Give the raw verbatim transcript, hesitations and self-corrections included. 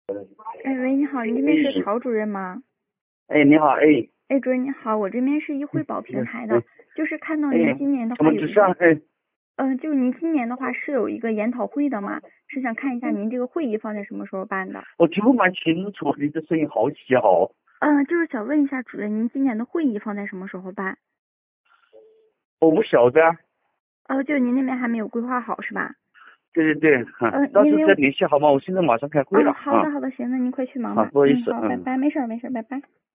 哎喂，你好，你这边是曹主任吗？ 哎，你好，哎， 哎，主任你好，我这边是一惠保平台的， 哎， 就是看到哎， 您今年的什话有一个， 么之上？哎， 嗯、就是您今年的话是有一个研讨会的嘛，是想看一下您这个会议放在什么时候办的？ 我听不蛮清楚，你的声音好小。 嗯、就是想问一下主任，您今年的会议放在什么时候办？ 我不晓得啊。 哦、就您那边还没有规划好是吧？ 对对对，哈、 嗯、 到时候再因为， 联系好吗？我现在马上开会嗯、 了啊。 好的好的，行，那您快去忙好， 吧。嗯， 不好意思， 好，拜嗯。 拜，没事儿没事儿，拜拜。